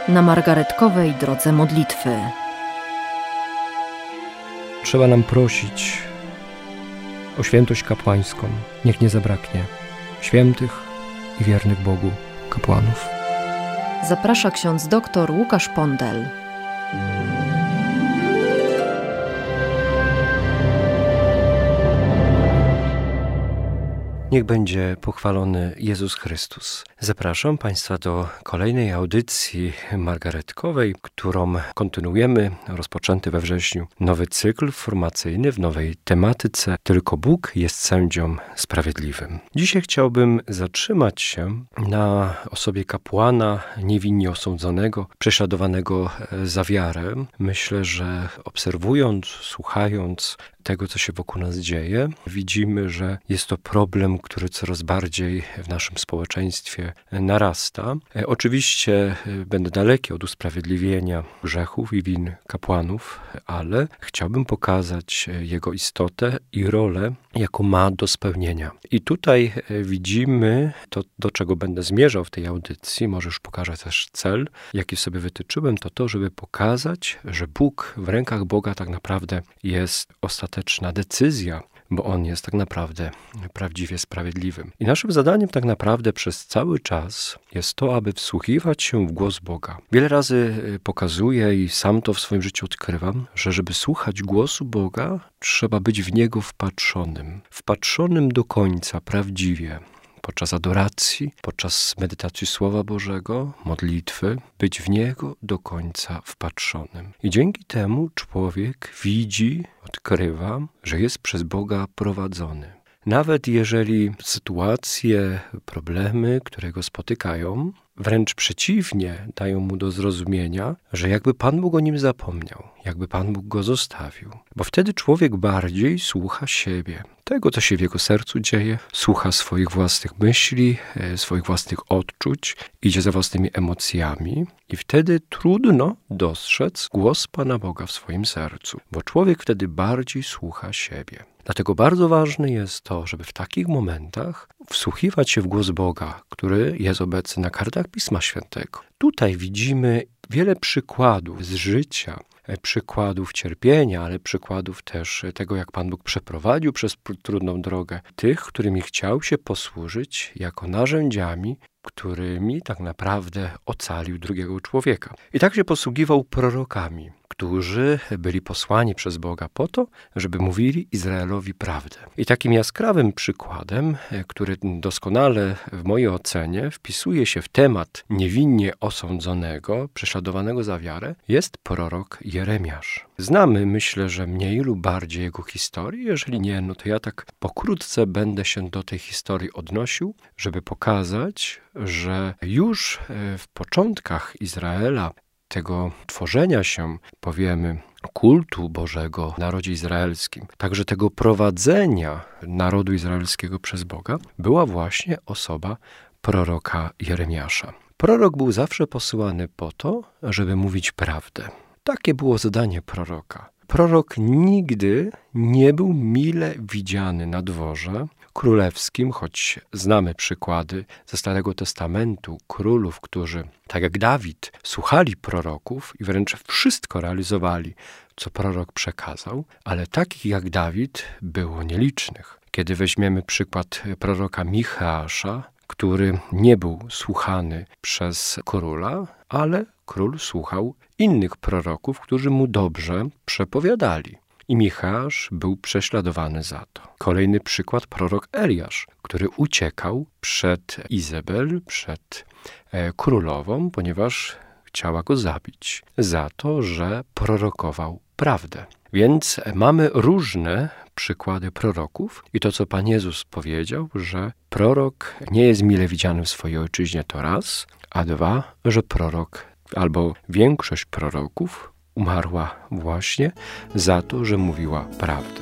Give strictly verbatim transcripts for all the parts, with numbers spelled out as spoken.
na margaretkowej drodze modlitwy. Trzeba nam prosić o świętość kapłańską. Niech nie zabraknie świętych i wiernych Bogu kapłanów. Zaprasza ksiądz doktor Łukasz Pondel. Niech będzie pochwalony Jezus Chrystus. Zapraszam Państwa do kolejnej audycji margaretkowej, którą kontynuujemy. Rozpoczęty we wrześniu nowy cykl formacyjny w nowej tematyce Tylko Bóg jest sędzią sprawiedliwym. Dzisiaj chciałbym zatrzymać się na osobie kapłana niewinnie osądzonego, prześladowanego za wiarę. Myślę, że obserwując, słuchając tego, co się wokół nas dzieje, widzimy, że jest to problem, który coraz bardziej w naszym społeczeństwie narasta. Oczywiście będę daleki od usprawiedliwienia grzechów i win kapłanów, ale chciałbym pokazać jego istotę i rolę, jaką ma do spełnienia. I tutaj widzimy to, do czego będę zmierzał w tej audycji, może już pokażę też cel, jaki sobie wytyczyłem, to to, żeby pokazać, że Bóg, w rękach Boga tak naprawdę jest ostateczna decyzja, bo On jest tak naprawdę prawdziwie sprawiedliwym. I naszym zadaniem tak naprawdę przez cały czas jest to, aby wsłuchiwać się w głos Boga. Wiele razy pokazuję i sam to w swoim życiu odkrywam, że żeby słuchać głosu Boga, trzeba być w Niego wpatrzonym. Wpatrzonym do końca, prawdziwie. Podczas adoracji, podczas medytacji Słowa Bożego, modlitwy, być w Niego do końca wpatrzonym. I dzięki temu człowiek widzi, odkrywa, że jest przez Boga prowadzony. Nawet jeżeli sytuacje, problemy, które go spotykają, wręcz przeciwnie, dają mu do zrozumienia, że jakby Pan Bóg o nim zapomniał, jakby Pan Bóg go zostawił. Bo wtedy człowiek bardziej słucha siebie, tego, co się w jego sercu dzieje, słucha swoich własnych myśli, swoich własnych odczuć, idzie za własnymi emocjami i wtedy trudno dostrzec głos Pana Boga w swoim sercu, bo człowiek wtedy bardziej słucha siebie. Dlatego bardzo ważne jest to, żeby w takich momentach wsłuchiwać się w głos Boga, który jest obecny na kartach Pisma Świętego. Tutaj widzimy wiele przykładów z życia, przykładów cierpienia, ale przykładów też tego, jak Pan Bóg przeprowadził przez trudną drogę tych, którymi chciał się posłużyć jako narzędziami, którymi tak naprawdę ocalił drugiego człowieka. I tak się posługiwał prorokami, którzy byli posłani przez Boga po to, żeby mówili Izraelowi prawdę. I takim jaskrawym przykładem, który doskonale w mojej ocenie wpisuje się w temat niewinnie osądzonego, prześladowanego za wiarę, jest prorok Jeremiasz. Znamy, myślę, że mniej lub bardziej jego historię. Jeżeli nie, no to ja tak pokrótce będę się do tej historii odnosił, żeby pokazać, że już w początkach Izraela, tego tworzenia się, powiemy, kultu Bożego w narodzie izraelskim, także tego prowadzenia narodu izraelskiego przez Boga, była właśnie osoba proroka Jeremiasza. Prorok był zawsze posyłany po to, żeby mówić prawdę. Takie było zadanie proroka. Prorok nigdy nie był mile widziany na dworze królewskim, choć znamy przykłady ze Starego Testamentu królów, którzy, tak jak Dawid, słuchali proroków i wręcz wszystko realizowali, co prorok przekazał, ale takich jak Dawid było nielicznych. Kiedy weźmiemy przykład proroka Micheasza, który nie był słuchany przez króla, ale król słuchał innych proroków, którzy mu dobrze przepowiadali. I Micheasz był prześladowany za to. Kolejny przykład, prorok Eliasz, który uciekał przed Izabel, przed e, królową, ponieważ chciała go zabić za to, że prorokował prawdę. Więc mamy różne przykłady proroków i to, co Pan Jezus powiedział, że prorok nie jest mile widziany w swojej ojczyźnie, to raz, a dwa, że prorok albo większość proroków umarła właśnie za to, że mówiła prawdę.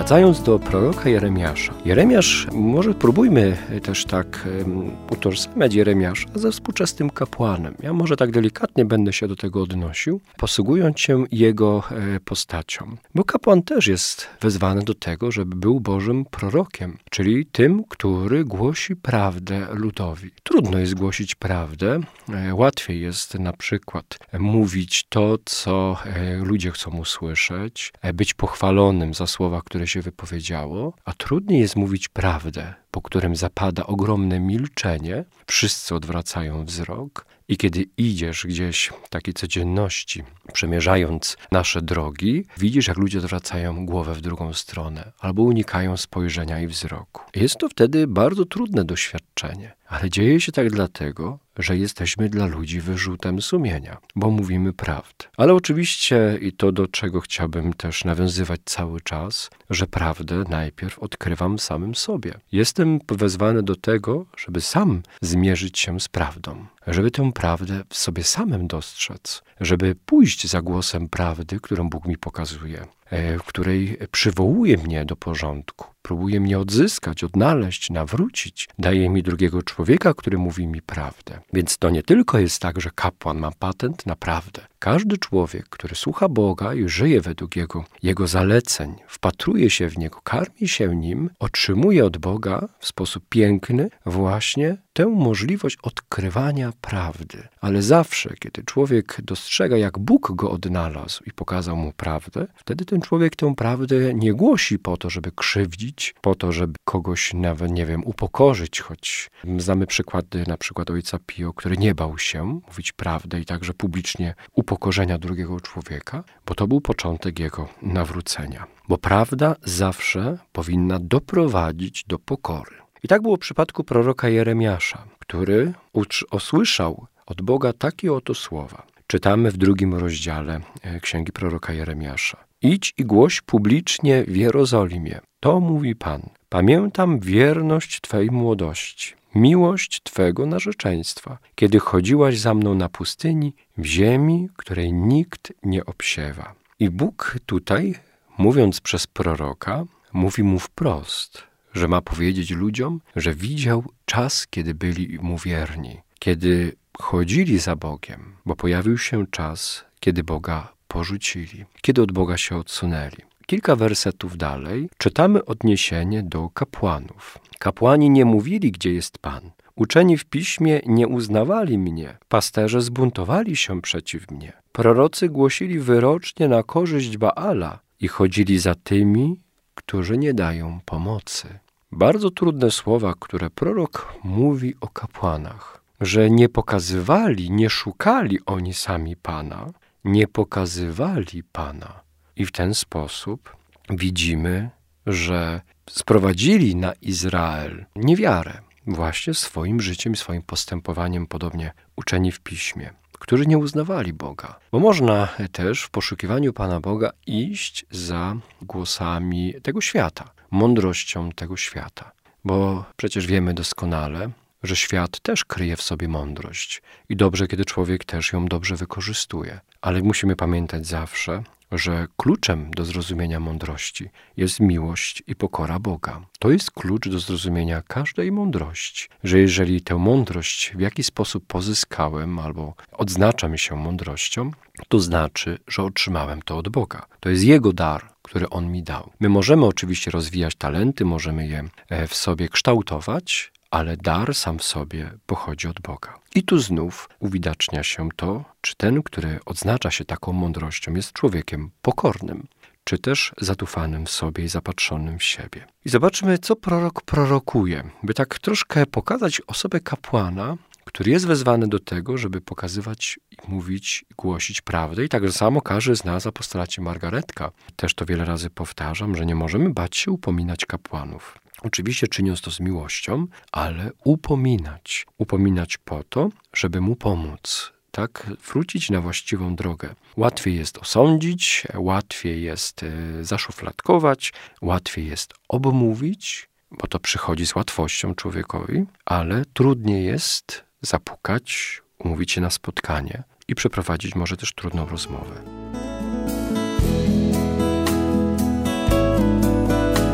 Wracając do proroka Jeremiasza. Jeremiasz, może próbujmy też tak um, utożsamiać Jeremiasza ze współczesnym kapłanem. Ja może tak delikatnie będę się do tego odnosił, posługując się jego e, postacią. Bo kapłan też jest wezwany do tego, żeby był Bożym prorokiem, czyli tym, który głosi prawdę ludowi. Trudno jest głosić prawdę, e, łatwiej jest na przykład mówić to, co e, ludzie chcą usłyszeć, e, być pochwalonym za słowa, które się wypowiedziało, a trudniej jest mówić prawdę, po którym zapada ogromne milczenie, wszyscy odwracają wzrok i kiedy idziesz gdzieś w takiej codzienności, przemierzając nasze drogi, widzisz, jak ludzie odwracają głowę w drugą stronę albo unikają spojrzenia i wzroku. Jest to wtedy bardzo trudne doświadczenie, ale dzieje się tak dlatego, że jesteśmy dla ludzi wyrzutem sumienia, bo mówimy prawdę. Ale oczywiście, i to do czego chciałbym też nawiązywać cały czas, że prawdę najpierw odkrywam samym sobie. Jestem wezwany do tego, żeby sam zmierzyć się z prawdą, żeby tę prawdę w sobie samym dostrzec, żeby pójść za głosem prawdy, którą Bóg mi pokazuje, w której przywołuje mnie do porządku, próbuje mnie odzyskać, odnaleźć, nawrócić, daje mi drugiego człowieka, który mówi mi prawdę. Więc to nie tylko jest tak, że kapłan ma patent na prawdę. Każdy człowiek, który słucha Boga i żyje według Jego, Jego zaleceń, wpatruje się w Niego, karmi się Nim, otrzymuje od Boga w sposób piękny właśnie tę możliwość odkrywania prawdy. Ale zawsze, kiedy człowiek dostrzega, jak Bóg go odnalazł i pokazał mu prawdę, wtedy ten człowiek tę prawdę nie głosi po to, żeby krzywdzić, po to, żeby kogoś nawet, nie wiem, upokorzyć, choć znamy przykłady na przykład ojca Pio, który nie bał się mówić prawdę i także publicznie upokorzenia drugiego człowieka, bo to był początek jego nawrócenia. Bo prawda zawsze powinna doprowadzić do pokory. I tak było w przypadku proroka Jeremiasza, który usłyszał od Boga takie oto słowa. Czytamy w drugim rozdziale księgi proroka Jeremiasza. Idź i głoś publicznie w Jerozolimie. To mówi Pan. Pamiętam wierność Twej młodości, miłość Twego narzeczeństwa, kiedy chodziłaś za mną na pustyni, w ziemi, której nikt nie obsiewa. I Bóg tutaj, mówiąc przez proroka, mówi mu wprost, że ma powiedzieć ludziom, że widział czas, kiedy byli mu wierni, kiedy chodzili za Bogiem, bo pojawił się czas, kiedy Boga porzucili, kiedy od Boga się odsunęli. Kilka wersetów dalej czytamy odniesienie do kapłanów. Kapłani nie mówili, gdzie jest Pan. Uczeni w piśmie nie uznawali mnie. Pasterze zbuntowali się przeciw mnie. Prorocy głosili wyrocznie na korzyść Baala i chodzili za tymi, którzy nie dają pomocy. Bardzo trudne słowa, które prorok mówi o kapłanach, że nie pokazywali, nie szukali oni sami Pana, nie pokazywali Pana. I w ten sposób widzimy, że sprowadzili na Izrael niewiarę właśnie swoim życiem, swoim postępowaniem, podobnie uczeni w piśmie, którzy nie uznawali Boga. Bo można też w poszukiwaniu Pana Boga iść za głosami tego świata, mądrością tego świata. Bo przecież wiemy doskonale, że świat też kryje w sobie mądrość i dobrze, kiedy człowiek też ją dobrze wykorzystuje. Ale musimy pamiętać zawsze, że kluczem do zrozumienia mądrości jest miłość i pokora Boga. To jest klucz do zrozumienia każdej mądrości, że jeżeli tę mądrość w jakiś sposób pozyskałem albo odznaczam się mądrością, to znaczy, że otrzymałem to od Boga. To jest Jego dar, który On mi dał. My możemy oczywiście rozwijać talenty, możemy je w sobie kształtować, ale dar sam w sobie pochodzi od Boga. I tu znów uwidacznia się to, czy ten, który odznacza się taką mądrością, jest człowiekiem pokornym, czy też zadufanym w sobie i zapatrzonym w siebie. I zobaczmy, co prorok prorokuje, by tak troszkę pokazać osobę kapłana, który jest wezwany do tego, żeby pokazywać i mówić, głosić prawdę. I tak samo każdy z nas, apostolacie Margaretka, też to wiele razy powtarzam, że nie możemy bać się upominać kapłanów. Oczywiście czyniąc to z miłością, ale upominać. Upominać po to, żeby mu pomóc, tak? Wrócić na właściwą drogę. Łatwiej jest osądzić, łatwiej jest y, zaszufladkować, łatwiej jest obmówić, bo to przychodzi z łatwością człowiekowi, ale trudniej jest zapukać, umówić się na spotkanie i przeprowadzić może też trudną rozmowę.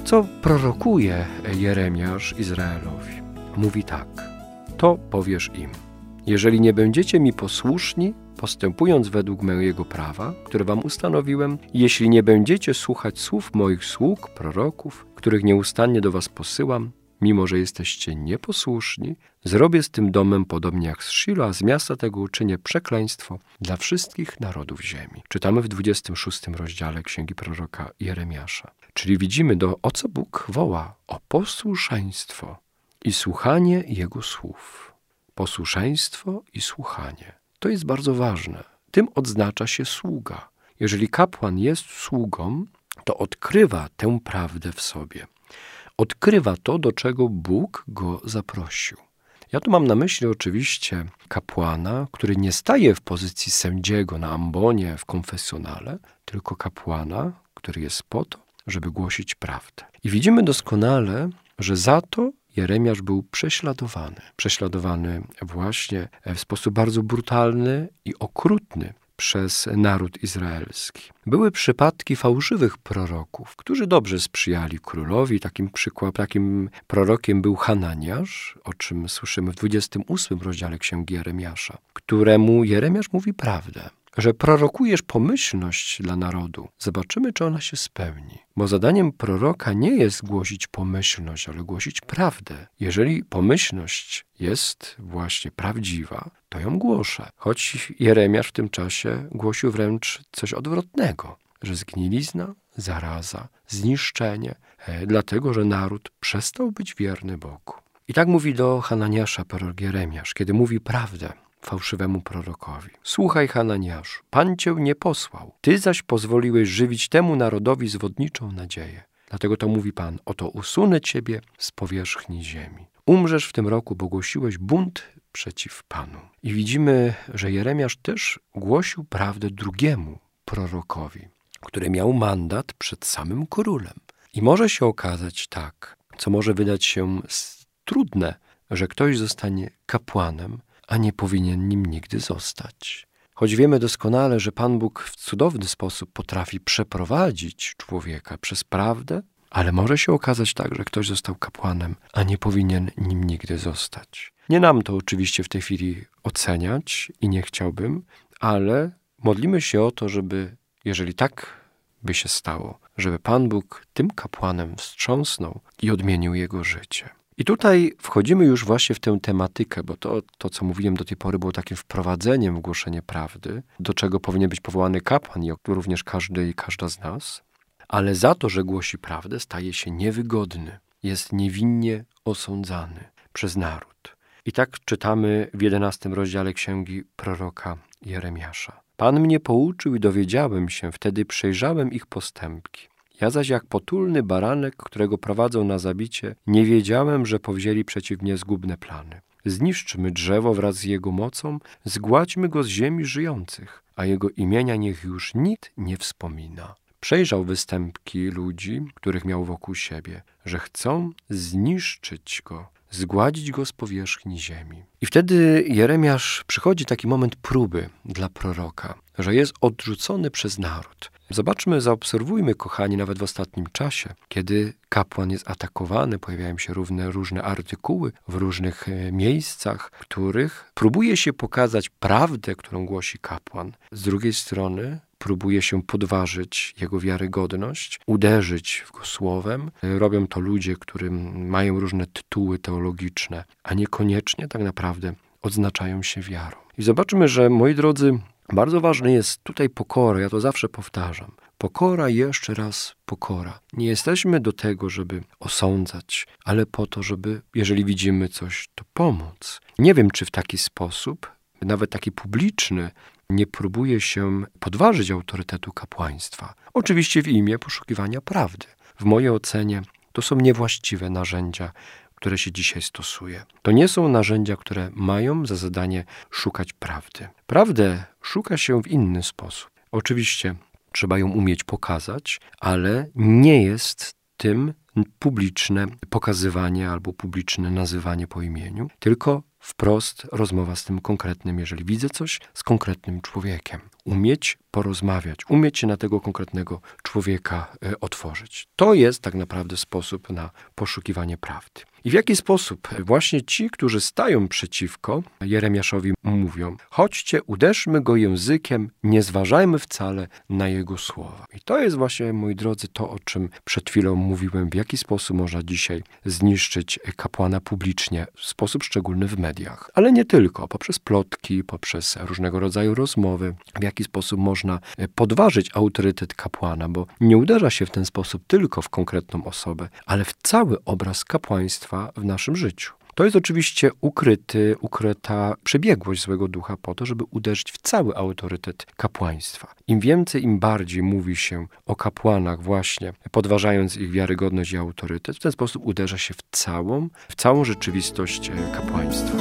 Co prorokuje Jeremiasz Izraelowi? Mówi tak: to powiesz im: jeżeli nie będziecie mi posłuszni, postępując według mojego prawa, które wam ustanowiłem, jeśli nie będziecie słuchać słów moich sług, proroków, których nieustannie do was posyłam, mimo że jesteście nieposłuszni, zrobię z tym domem podobnie jak z Shilo, a z miasta tego uczynię przekleństwo dla wszystkich narodów ziemi. Czytamy w dwudziestym szóstym rozdziale Księgi proroka Jeremiasza. Czyli widzimy, do, o co Bóg woła: o posłuszeństwo i słuchanie Jego słów. Posłuszeństwo i słuchanie. To jest bardzo ważne. Tym odznacza się sługa. Jeżeli kapłan jest sługą, to odkrywa tę prawdę w sobie. Odkrywa to, do czego Bóg go zaprosił. Ja tu mam na myśli oczywiście kapłana, który nie staje w pozycji sędziego na ambonie w konfesjonale, tylko kapłana, który jest po to, żeby głosić prawdę. I widzimy doskonale, że za to Jeremiasz był prześladowany. Prześladowany właśnie w sposób bardzo brutalny i okrutny przez naród izraelski. Były przypadki fałszywych proroków, którzy dobrze sprzyjali królowi. Takim przykład, takim prorokiem był Hananiasz, o czym słyszymy w dwudziestym ósmym rozdziale Księgi Jeremiasza, któremu Jeremiasz mówi prawdę, że prorokujesz pomyślność dla narodu. Zobaczymy, czy ona się spełni. Bo zadaniem proroka nie jest głosić pomyślność, ale głosić prawdę. Jeżeli pomyślność jest właśnie prawdziwa, to ją głoszę. Choć Jeremiasz w tym czasie głosił wręcz coś odwrotnego, że zgnilizna, zaraza, zniszczenie, e, dlatego, że naród przestał być wierny Bogu. I tak mówi do Hananiasza prorok Jeremiasz, kiedy mówi prawdę fałszywemu prorokowi. Słuchaj, Hananiaszu, Pan cię nie posłał, ty zaś pozwoliłeś żywić temu narodowi zwodniczą nadzieję. Dlatego to mówi Pan: oto usunę ciebie z powierzchni ziemi. Umrzesz w tym roku, bo głosiłeś bunt przeciw Panu. I widzimy, że Jeremiasz też głosił prawdę drugiemu prorokowi, który miał mandat przed samym królem. I może się okazać tak, co może wydać się trudne, że ktoś zostanie kapłanem, a nie powinien nim nigdy zostać. Choć wiemy doskonale, że Pan Bóg w cudowny sposób potrafi przeprowadzić człowieka przez prawdę, ale może się okazać tak, że ktoś został kapłanem, a nie powinien nim nigdy zostać. Nie nam to oczywiście w tej chwili oceniać i nie chciałbym, ale modlimy się o to, żeby, jeżeli tak by się stało, żeby Pan Bóg tym kapłanem wstrząsnął i odmienił jego życie. I tutaj wchodzimy już właśnie w tę tematykę, bo to, to, co mówiłem do tej pory, było takim wprowadzeniem w głoszenie prawdy, do czego powinien być powołany kapłan i również każdy i każda z nas. Ale za to, że głosi prawdę, staje się niewygodny, jest niewinnie osądzany przez naród. I tak czytamy w jedenastym rozdziale Księgi proroka Jeremiasza. Pan mnie pouczył i dowiedziałem się, wtedy przejrzałem ich postępki. Ja zaś jak potulny baranek, którego prowadzą na zabicie, nie wiedziałem, że powzięli przeciw mnie zgubne plany. Zniszczmy drzewo wraz z jego mocą, zgładźmy go z ziemi żyjących, a jego imienia niech już nikt nie wspomina. Przejrzał występki ludzi, których miał wokół siebie, że chcą zniszczyć go, zgładzić go z powierzchni ziemi. I wtedy Jeremiasz, przychodzi taki moment próby dla proroka, że jest odrzucony przez naród. Zobaczmy, zaobserwujmy, kochani, nawet w ostatnim czasie, kiedy kapłan jest atakowany, pojawiają się różne, różne artykuły w różnych miejscach, w których próbuje się pokazać prawdę, którą głosi kapłan. Z drugiej strony próbuje się podważyć jego wiarygodność, uderzyć w go słowem. Robią to ludzie, którzy mają różne tytuły teologiczne, a niekoniecznie tak naprawdę odznaczają się wiarą. I zobaczmy, że, moi drodzy, bardzo ważne jest tutaj pokora, ja to zawsze powtarzam. Pokora, jeszcze raz pokora. Nie jesteśmy do tego, żeby osądzać, ale po to, żeby, jeżeli widzimy coś, to pomóc. Nie wiem, czy w taki sposób, nawet taki publiczny, nie próbuje się podważyć autorytetu kapłaństwa. Oczywiście w imię poszukiwania prawdy. W mojej ocenie to są niewłaściwe narzędzia, które się dzisiaj stosuje. To nie są narzędzia, które mają za zadanie szukać prawdy. Prawdę szuka się w inny sposób. Oczywiście trzeba ją umieć pokazać, ale nie jest tym publiczne pokazywanie albo publiczne nazywanie po imieniu, tylko wprost rozmowa z tym konkretnym, jeżeli widzę coś, z konkretnym człowiekiem. Umieć porozmawiać, umieć się na tego konkretnego człowieka e, otworzyć. To jest tak naprawdę sposób na poszukiwanie prawdy. I w jaki sposób właśnie ci, którzy stają przeciwko Jeremiaszowi, mówią: chodźcie, uderzmy go językiem, nie zważajmy wcale na jego słowa. I to jest właśnie, moi drodzy, to, o czym przed chwilą mówiłem, w jaki sposób można dzisiaj zniszczyć kapłana publicznie, w sposób szczególny w mediach. Ale nie tylko, poprzez plotki, poprzez różnego rodzaju rozmowy, w jaki sposób można podważyć autorytet kapłana, bo nie uderza się w ten sposób tylko w konkretną osobę, ale w cały obraz kapłaństwa w naszym życiu. To jest oczywiście ukryty, ukryta przebiegłość złego ducha po to, żeby uderzyć w cały autorytet kapłaństwa. Im więcej, im bardziej mówi się o kapłanach właśnie, podważając ich wiarygodność i autorytet, w ten sposób uderza się w całą, w całą rzeczywistość kapłaństwa.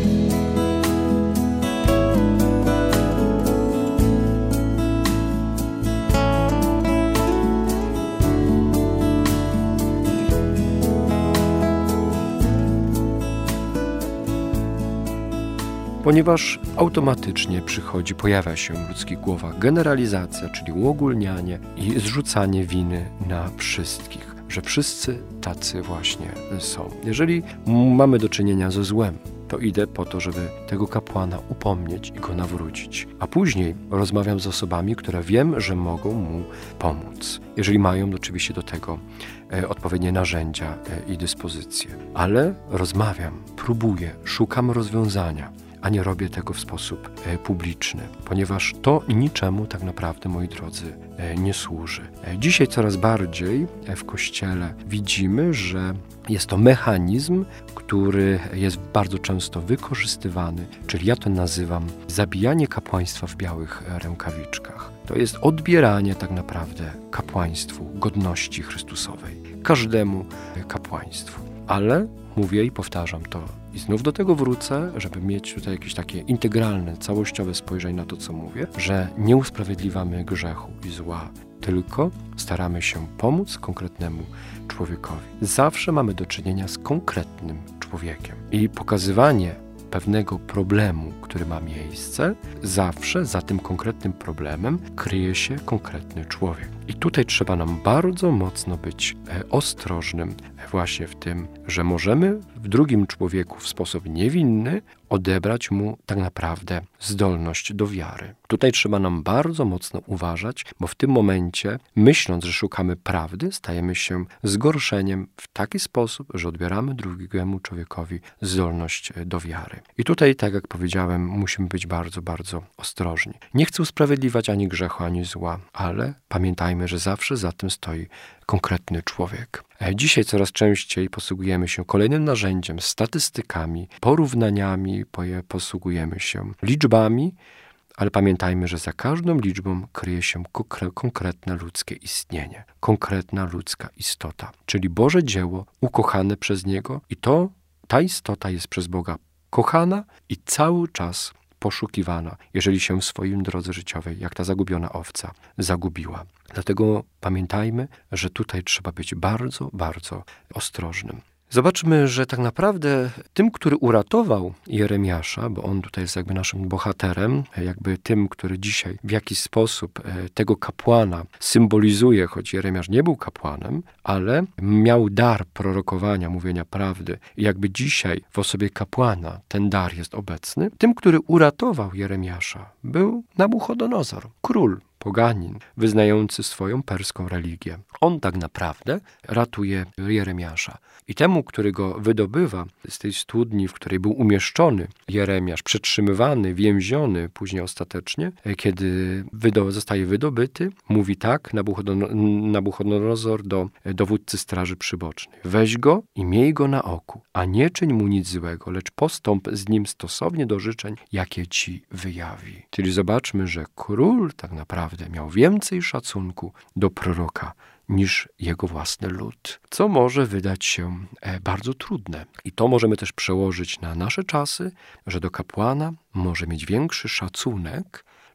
Ponieważ automatycznie przychodzi, pojawia się w ludzkich głowach generalizacja, czyli uogólnianie i zrzucanie winy na wszystkich, że wszyscy tacy właśnie są. Jeżeli mamy do czynienia ze złem, to idę po to, żeby tego kapłana upomnieć i go nawrócić. A później rozmawiam z osobami, które wiem, że mogą mu pomóc. Jeżeli mają oczywiście do tego e, odpowiednie narzędzia e, i dyspozycje. Ale rozmawiam, próbuję, szukam rozwiązania, a nie robię tego w sposób e, publiczny, ponieważ to niczemu tak naprawdę, moi drodzy, e, nie służy. E, dzisiaj coraz bardziej e, w Kościele widzimy, że jest to mechanizm, który jest bardzo często wykorzystywany, czyli ja to nazywam zabijanie kapłaństwa w białych rękawiczkach. To jest odbieranie tak naprawdę kapłaństwu godności Chrystusowej, każdemu kapłaństwu. Ale mówię i powtarzam to i znów do tego wrócę, żeby mieć tutaj jakieś takie integralne, całościowe spojrzenie na to, co mówię, że nie usprawiedliwiamy grzechu i zła, tylko staramy się pomóc konkretnemu człowiekowi. Zawsze mamy do czynienia z konkretnym człowiekiem i pokazywanie pewnego problemu, który ma miejsce, zawsze za tym konkretnym problemem kryje się konkretny człowiek. I tutaj trzeba nam bardzo mocno być ostrożnym właśnie w tym, że możemy w drugim człowieku w sposób niewinny odebrać mu tak naprawdę zdolność do wiary. Tutaj trzeba nam bardzo mocno uważać, bo w tym momencie, myśląc, że szukamy prawdy, stajemy się zgorszeniem w taki sposób, że odbieramy drugiemu człowiekowi zdolność do wiary. I tutaj, tak jak powiedziałem, musimy być bardzo, bardzo ostrożni. Nie chcę usprawiedliwiać ani grzechu, ani zła, ale pamiętajmy, że zawsze za tym stoi konkretny człowiek. Dzisiaj coraz częściej posługujemy się kolejnym narzędziem, statystykami, porównaniami, posługujemy się liczbami, ale pamiętajmy, że za każdą liczbą kryje się konkretne ludzkie istnienie, konkretna ludzka istota, czyli Boże dzieło ukochane przez Niego i to, ta istota jest przez Boga kochana i cały czas poszukiwana, jeżeli się w swoim drodze życiowej, jak ta zagubiona owca, zagubiła. Dlatego pamiętajmy, że tutaj trzeba być bardzo, bardzo ostrożnym. Zobaczmy, że tak naprawdę tym, który uratował Jeremiasza, bo on tutaj jest jakby naszym bohaterem, jakby tym, który dzisiaj w jakiś sposób tego kapłana symbolizuje, choć Jeremiasz nie był kapłanem, ale miał dar prorokowania, mówienia prawdy. I jakby dzisiaj w osobie kapłana ten dar jest obecny. Tym, który uratował Jeremiasza, był Nabuchodonozor, król, poganin, wyznający swoją perską religię. On tak naprawdę ratuje Jeremiasza. I temu, który go wydobywa z tej studni, w której był umieszczony Jeremiasz, przetrzymywany, więziony, później ostatecznie, kiedy wydo- zostaje wydobyty, mówi tak Nabuchodonozor do dowódcy straży przybocznej: weź go i miej go na oku, a nie czyń mu nic złego, lecz postąp z nim stosownie do życzeń, jakie ci wyjawi. Czyli zobaczmy, że król tak naprawdę miał więcej szacunku do proroka niż jego własny lud, co może wydać się bardzo trudne. I to możemy też przełożyć na nasze czasy, że do kapłana może mieć większy szacunek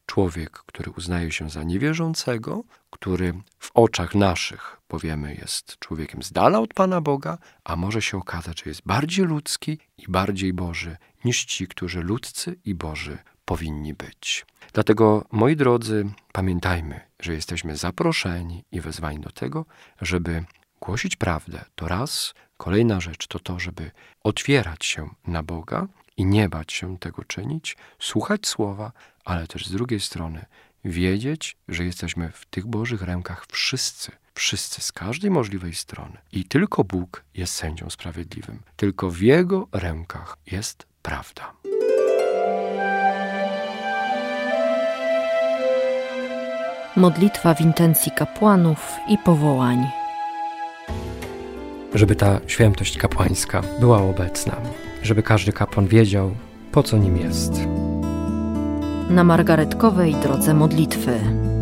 człowiek, który uznaje się za niewierzącego, który w oczach naszych, powiemy, jest człowiekiem z dala od Pana Boga, a może się okazać, że jest bardziej ludzki i bardziej Boży niż ci, którzy ludzcy i Boży powinni być. Dlatego, moi drodzy, pamiętajmy, że jesteśmy zaproszeni i wezwani do tego, żeby głosić prawdę. To raz. Kolejna rzecz to to, żeby otwierać się na Boga i nie bać się tego czynić, słuchać słowa, ale też z drugiej strony wiedzieć, że jesteśmy w tych Bożych rękach wszyscy, wszyscy z każdej możliwej strony. I tylko Bóg jest sędzią sprawiedliwym. Tylko w Jego rękach jest prawda. Modlitwa w intencji kapłanów i powołań. Żeby ta świętość kapłańska była obecna, żeby każdy kapłan wiedział, po co nim jest. Na margaretkowej drodze modlitwy.